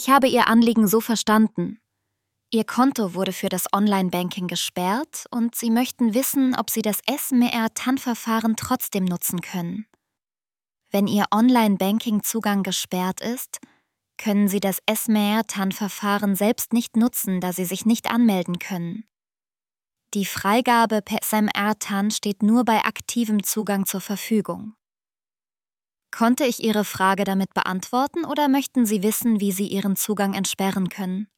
Ich habe Ihr Anliegen so verstanden. Ihr Konto wurde für das Online-Banking gesperrt und Sie möchten wissen, ob Sie das SMR-TAN-Verfahren trotzdem nutzen können. Wenn Ihr Online-Banking-Zugang gesperrt ist, können Sie das SMR-TAN-Verfahren selbst nicht nutzen, da Sie sich nicht anmelden können. Die Freigabe per SMR-TAN steht nur bei aktivem Zugang zur Verfügung. Konnte ich Ihre Frage damit beantworten oder möchten Sie wissen, wie Sie Ihren Zugang entsperren können?